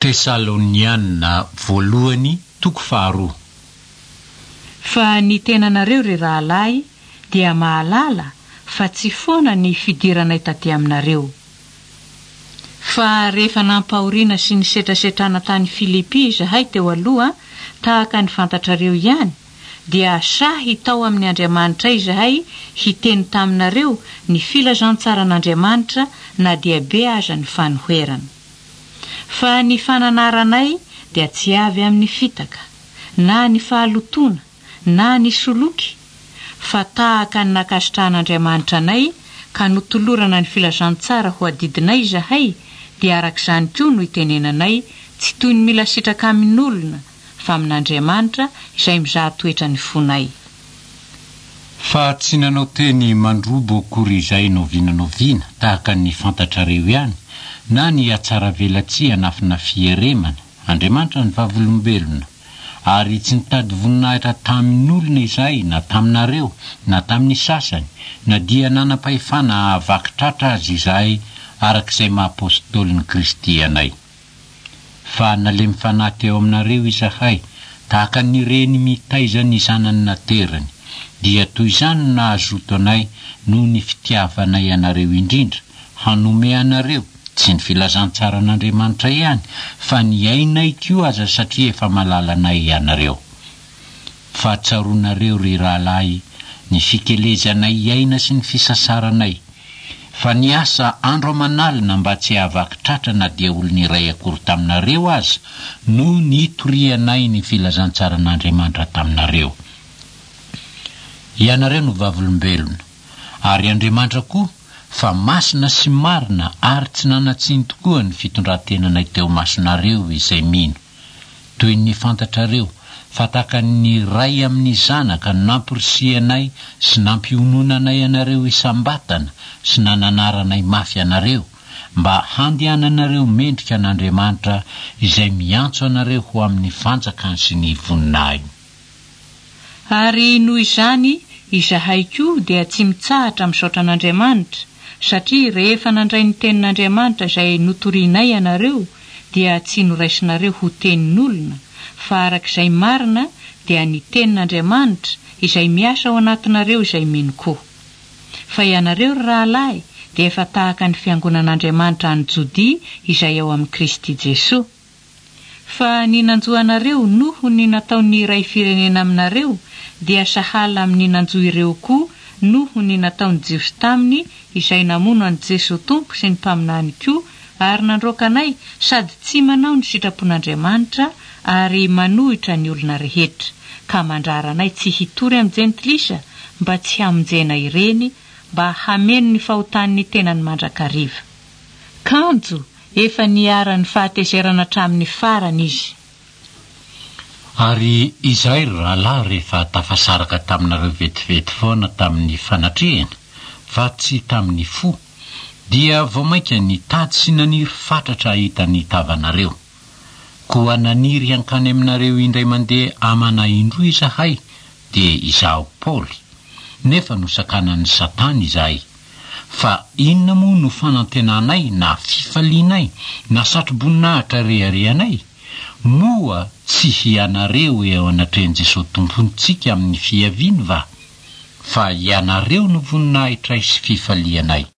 Tesalonianina voalohany toko faharoa. Fa ny tenanareo ry rahalahy dia mahalala fa tsy foana ny fidiranay taty aminareo. Fa rehefa nampahoriana sy ny setrasetrana tany Filipi izahay teo aloha tahaka ny fantatrareo ihany, dia sahy tao amin'ny Andriamanitra izahay hiteny taminareo ny filazantsara n'Andriamanitra na dia be aza ny fanoherana. Fa ny fananaranay dia tsy avy amin'ny fitaka, na ny fahalotona, na ny soloky, fa tahaka ny nakasitrahan'Andriamanitra anay ka notolorana ny filazantsara ho adidinay izahay, dia arak'izany koa no itenenanay, tsy toy ny mila sitraka amin'olona, fa amin'Andriamanitra izay mizaha toetra ny fonay. Fa tsy nanao teny mandrobo akory izay novinanoviana tahaka ny fantatrareo ihany, na ny atsara velatsia anafina fieremana, Andriamanitra ny vavolombelona, ary tsy nitady voninahitra tamin'olona izay na taminareo na tamin'ny sasany, na dia nanam-pahefana avakitratra azy izay arak'izay maha-apôstôlin'i Kristy anay. Fa nalemy fanahy teo aminareo izahay tahaka ny reny mitaiza ny zanany naterany, dia toy izany nahazoto anay noho ny fitiavanay anareo indrindra, hanome anareo tsy ny filazantsara n'Andriamanitra ihany, fa ny ainay koa aza satria efa malalanay ianareo. Fa tsaronareo ry rahalahy ny fikelezanay iaina sy ny fisasaranay, fa ny asa andro amanalina mba tsy havakitratra na dia olona iray akory taminareo aza no nitorianay ny filazantsara n'Andriamanitra taminareo. Ianareo no vavolombelona, ary Andriamanitra koa fa masina sy marina ary tsy nanatsiny tokoa ny fitondrantenanay teo masonareo izay mino. Toy ny fantatrareo fa tahaka ny ray amin'ny zanaka nampirisianay sy nampiononanay anareo isambatana sy nananaranay mafy anareo, mba handehananareo mendrika an'Andriamanitra izay miantso anareo ho amin'ny fanjakany sy ny voninahiny. Ary noho izany izahay koa dia tsy mitsahatra misaotra an'Andriamanitra, satria rehefa nandray ny tenin'Andriamanitra izay notorianay anareo, dia tsy noraisinareo ho tenin'olona, fa arak'izay marina dia ny tenin'Andriamanitra izay miasa ao anatinareo izay mino koa. Fa ianareo rahalahy dia efa tahaka ny fiangonan'Andriamanitra any Jodia izay ao amin'ny Kristy Jesosy. Fa ny nanjoanareo noho ny nataony iray firenena aminareo, dia sahala amin'ny nanjo ireo koa noho ny nataony Jiosy taminy izay namono an Jesosy Tompo sy ny mpaminany koa, ary nandroakanay sady tsy manao ny sitrapon'Andriamanitra ary manohitra ny olona rehetra, ka mandraranay tsy hitory amin'ny jentilisa mba tsy hamonjena ireny, mba hameno ny fahotan'ny tenany mandrakariva. Kanjo efa niara-ny fahatezerana hatramin'ny farany izy. Ary izay rahalahy rehefa tafasaraka taminareo vetivety foana tamin'ny fanatrehana, fa tsy tamin'ny fo, dia vao mainka nitady sy naniry fatratra hita ny tavanareo. Koa naniry hankany aminareo indray mandeha amana indroa izahay, dia izaho Paoly, nefa no sakanan'ny Satana izahay. Fa inona moa no fanantenanay na fifalianay na satroboninahitra reharehanay? Moa tsy hianareo eo anatrehan'i Jesosy Tompontsika amin'ny fiaviany va? Fa ianareo no voninahitray sy fifalianay.